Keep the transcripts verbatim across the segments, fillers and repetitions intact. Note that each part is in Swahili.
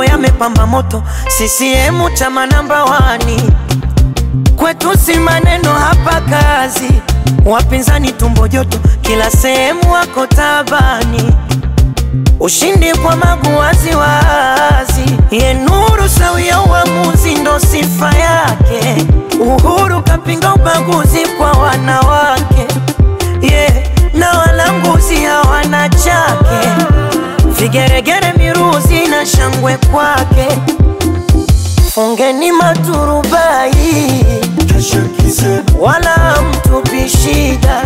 mambo yamepamba moto, C C M chama namba wani. Kwetu si maneno hapa kazi, wapinzani tumbo joto, kila sehemu wako tabani. Ushindi kwa magu wazi wazi, ye nuru sawia uamuzi ndo sifa yake. Uhuru kapinga ubaguzi kwa wanawake, yeah, na walanguzi hawana chake. Vigeregere miruzi na shangwe kwake. Fungeni maturubai, wala mtupi shida.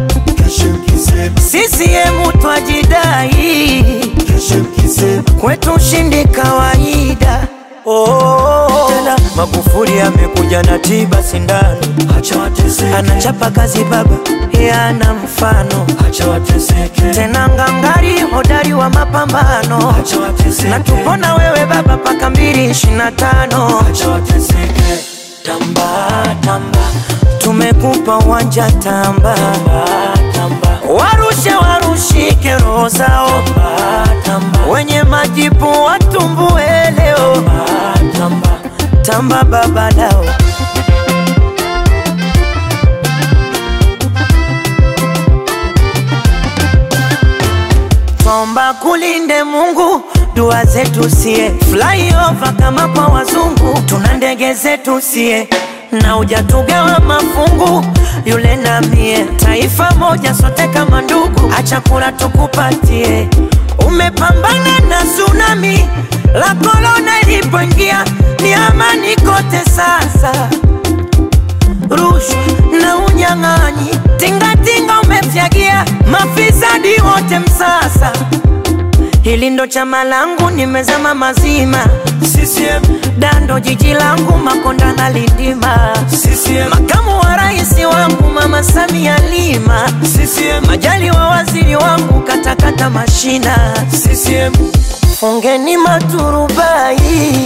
C C M twajidai, kwetu ushindi kawaida. Oh, tena Magufuli amekuja na tiba sindano, acha wateseke. Anachapa kazi baba, yana mfano, acha wateseke. Tena ngangari hodari wa mapambano, acha wateseke. Na tupona wewe baba paka mbili ishirini na tano, acha wateseke. Tamba tamba, tumekupa uwanja tamba, tamba, tamba. Warushe warushike roho zao, tamba, tamba. Wenye majipu watumbue leo, tamba, tamba. Tamba baba lao. Tomba kulinde Mungu, dua zetu sie. Fly over kama kwa wazungu, tuna ndege zetu sie. Na ujatugawa mafungu, yule na mie. Taifa moja sote kama ndugu, acha kula tukupatie. Umepambana na tsunami, la corona ilipoingia, ni amani kote sasa. Rushwa na unyang'anyi, tinga tinga umefyagia, mafisadi wote msasa. Hili ndo chama langu nimezama mazima, C C M. Dando jiji langu Makonda na Lindima, C C M. Makamu wa raisi wangu Mama Samia Lima, C C M. Majali wa waziri wangu katakata mashina, C C M. Fungeni maturubai,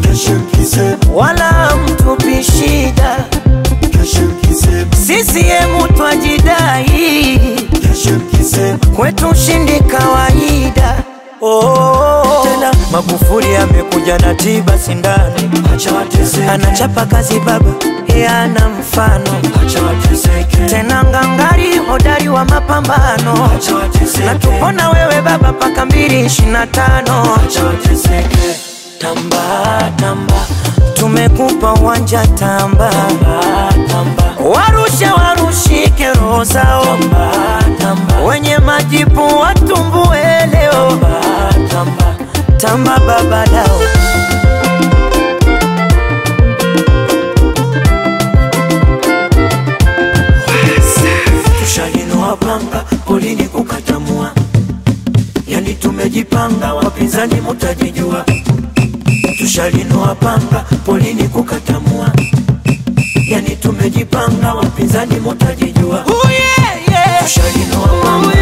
wala mtupi shida. C C M twajidai, kwetu ushindi kawaida. Oh, tena Magufuli amekuja na tiba sindano, acha wateseke. Anachapa kazi baba, yana mfano, acha wateseke. Tena ngangari hodari wa mapambano, acha wateseke. Na tupona wewe baba paka mbili ishirini na tano, acha wateseke. Tamba tamba, tumekupa uwanja tamba, tamba, tamba. Warushe warushike roho zao, tamba, tamba. Wenye majipu watumbue leo, tamba, tamba. Tamba baba lao. Tushalinoa panga, polini kukatamua. Yani tumejipanga, wapinzani mutajijua. Tushalinoa panga, polini kukatamua. Yani tumejipanga, wapinzani mutajijua. Oh yeah, yeah. Tushalinoa panga,